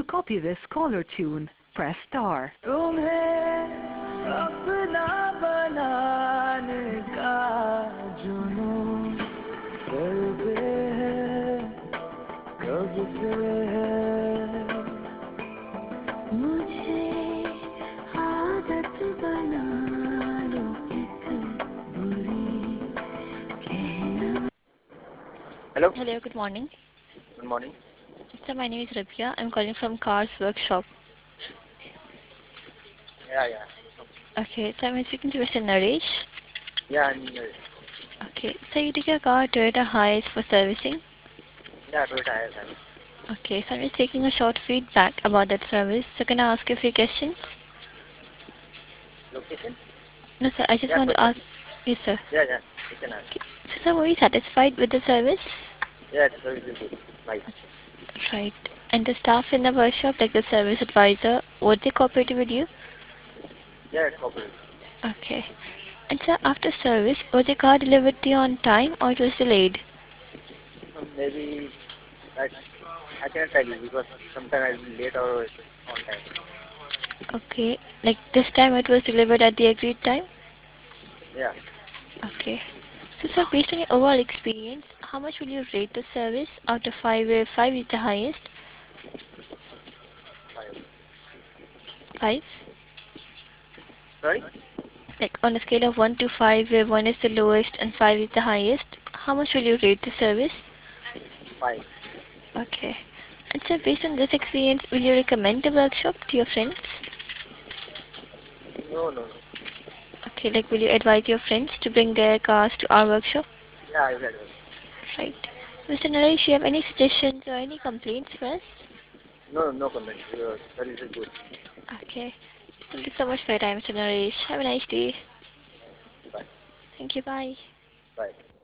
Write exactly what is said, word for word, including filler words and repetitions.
To copy this caller tune, press star. तुम्हें अपना बनाने का जुनून सर पे है, कब से है। मुझे आदत बना लो एक बुरी कहना। Hello. Hello, good morning. Good morning. Sir, my name is Rabia. I'm calling from Cars Workshop. Yeah, yeah. Okay, so I'm speaking to Mister Naresh. Yeah, I'm, uh, Okay, so you took your car Toyota Hiace for servicing. yeah, Toyota Hiace. I'm- Okay, so I'm just taking a short feedback about that service. So can I ask you a few questions? Location? No, sir, I just Yeah, want to question. ask. Yes, sir. Yeah, yeah. You can ask. Okay. So, sir, were you satisfied with the service? Yeah, it's very good. Nice. Right. And the staff in the workshop, like the service advisor, were they cooperative with you? Yeah, it's cooperative. Okay. And sir, after service, was your car delivered to you on time or it was delayed? Um, maybe I, I cannot tell you because sometimes I'll be late or on time. Okay. Like this time it was delivered at the agreed time? Yeah, Okay. So sir, based on your overall experience, how much will you rate the service out of five where five is the highest? fine. five? Sorry? Like on a scale of one to five where one is the lowest and five is the highest, how much will you rate the service? Fine. Okay. And sir, based on this experience, will you recommend the workshop to your friends? No, no, no. Okay, like will you advise your friends to bring their cars to our workshop? Yeah, I will. Right. Mister Naresh, you have any suggestions or any complaints for us? No, no comment. Your service is good. Okay. Thank you so much for your time, Mister Naresh. Have a nice day. Bye. Thank you. Bye. Bye.